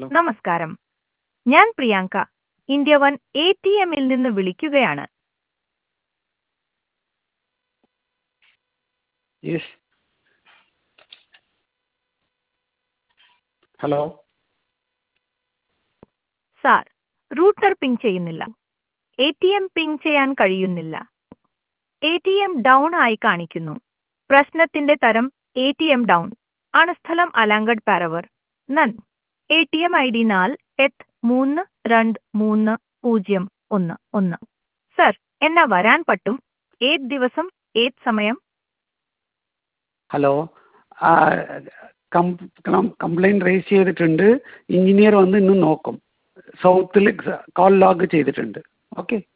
നമസ്കാരം, ഞാൻ Priyanka, India one ATMൽ നിന്ന് വിളിക്കുകയാണ്. Yes. Hello. Sir, router ping ചെയ്യുന്നില്ല. ATM പിങ് ചെയ്യാൻ കഴിയുന്നില്ല. ATM ഡൗൺ ആയി കാണിക്കുന്നു. പ്രശ്നത്തിന്റെ തരം ATM ഡൗൺ ആണ്. സ്ഥലം അലാങ്കഡ് പാരവർ. നൻ ATM ID 4-323011. സർ, എന്നാ വരാൻ പറ്റും? ഏത് ദിവസം, ഏത് സമയം? ഹലോ. കംപ്ലൈൻറ്റ് റേസ് ചെയ്തിട്ടുണ്ട്. എഞ്ചിനീയർ വന്ന് ഇന്ന് നോക്കും. സൗത്തിൽ കോൾ ലോഗ് ചെയ്തിട്ടുണ്ട്. ഓക്കെ.